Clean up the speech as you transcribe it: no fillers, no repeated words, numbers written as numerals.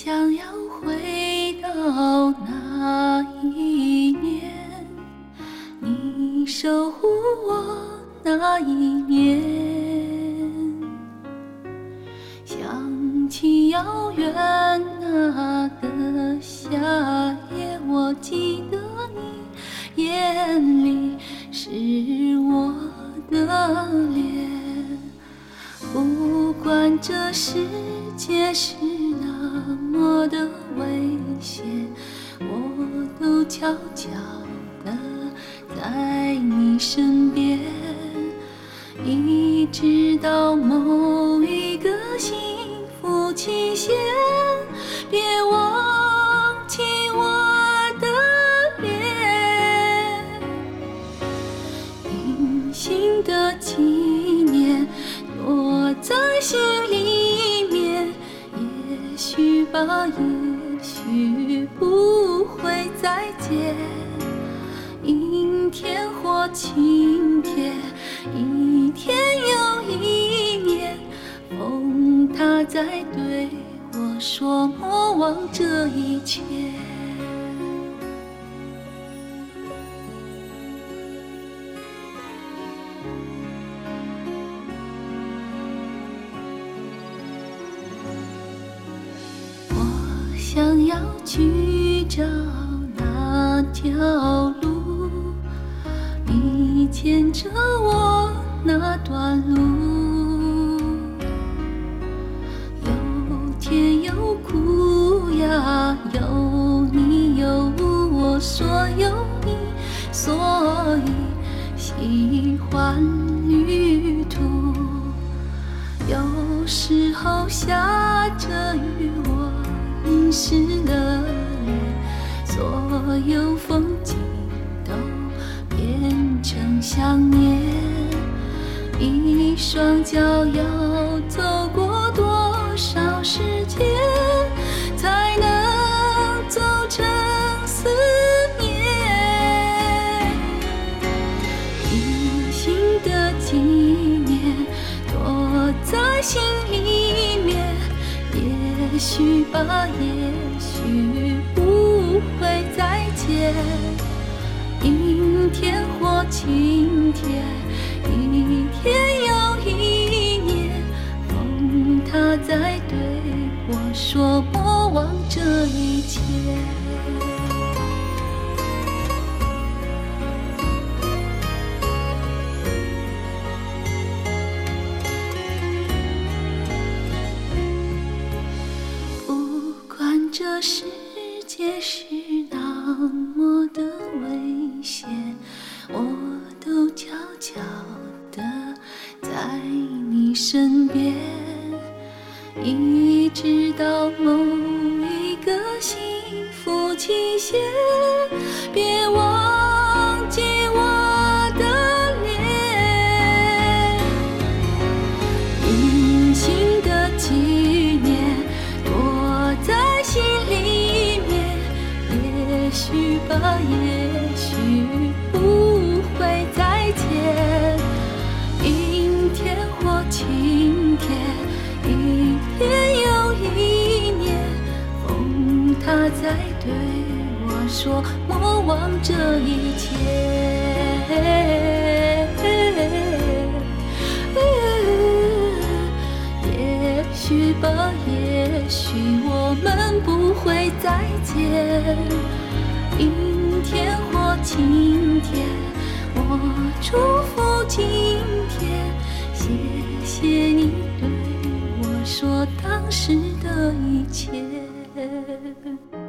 想要回到那一年，你守护我那一年。想起遥远那个夏夜，我记得你眼里是我的脸。不管这世界是那么的危险，我都悄悄地在你身边，一直到某一个幸福期限。别忘记我的脸，隐形的纪念躲在心里面，也许吧，也许不会再见。阴天或晴天，一天又一年，风它在对我说莫忘这一切。我想要去找那条路，你牵着我那段路，有甜有苦呀，有你有我，所有你，所以喜欢旅途。有时候下着雨，我淋湿了脸，所有风景都变成想念。一双脚要走过多少时间，才能走成思念？隐形的纪念躲在心里面，也许吧，也许不会再见。阴天或晴天，一天又一年，风它在对我说莫忘这一切。不管这世界是那么的危险，我都悄悄地在你身边，一直到某一个幸福期限。别忘记我的脸，隐形的纪念躲在心里面，也许吧，也许不会再见。阴天或晴天，一天又一年，风它在对我说莫忘这一切。也许吧，也许我们不会再见。阴天或晴天，我祝福今天，谢谢你对我说当时的一切。